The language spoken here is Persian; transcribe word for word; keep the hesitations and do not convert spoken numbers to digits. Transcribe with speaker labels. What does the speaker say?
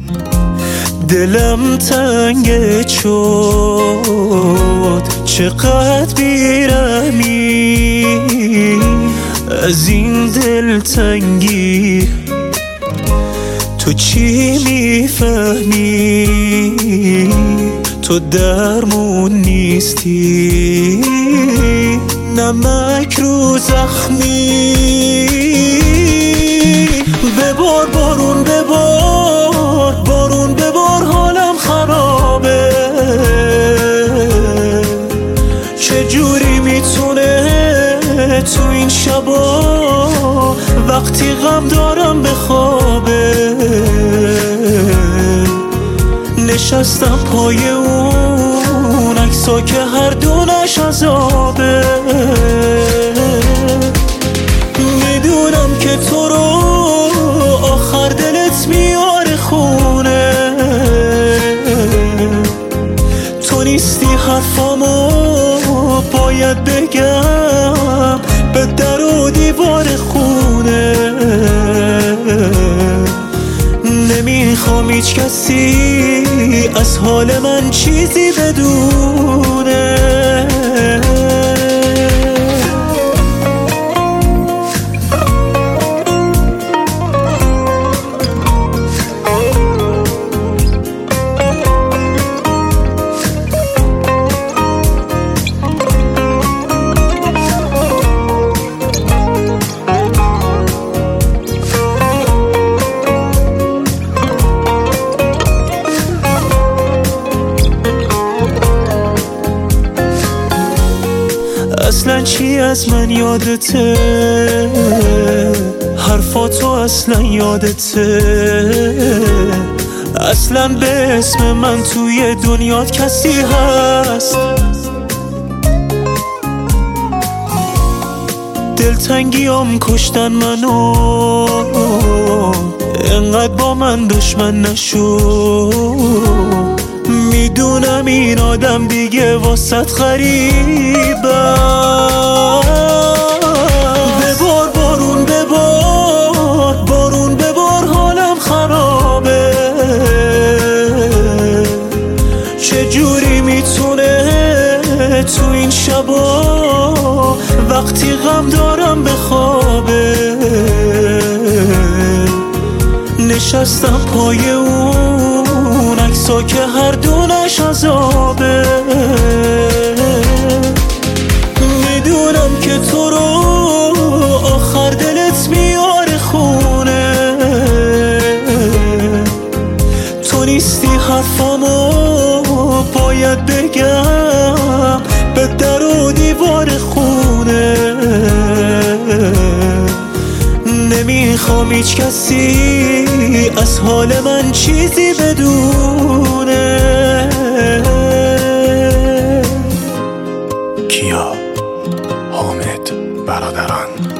Speaker 1: دلم تنگ شد چقدر بیرمی از این دل تنگی، تو چی میفهمی؟ تو درمون نیستی، نمک رو زخمی. ببار بارون ببار بارون ببار حالم خرابه، چجوری میتونه تو این شبا وقتی غم دارم بخوابه؟ نشستم پای اون عکسا که هر دونش عذابه، میدونم که تو رو آخر دلت میاره خونه، تو نیستی حرفامو باید بگم به در و دیوار خونه. نمیخوام هیچ کسی از حال من چیزی بدونه. اصلا چی از من یادته؟ حرفاتو اصلا یادته؟ اصلا به اسم من توی دنیات کسی هست؟ دلتنگیام کشتن منو، انقدر با من دشمن نشو. میدونم این آدم دیگه واسط غریبم. ببار بارون ببار بارون ببار حالم خرابه، چجوری میتونه تو این شبا وقتی غم دارم بخوابه؟ نشستم پای اون عکسا که هر دونش عذابه، میدونم که تو رو آخر دلت میاره خونه، تو نیستی حرفامو باید بگم به در و دیوار خونه. نمیخوام هیچ کسی از حال من چیزی بدونه.
Speaker 2: کیا حامد برادران.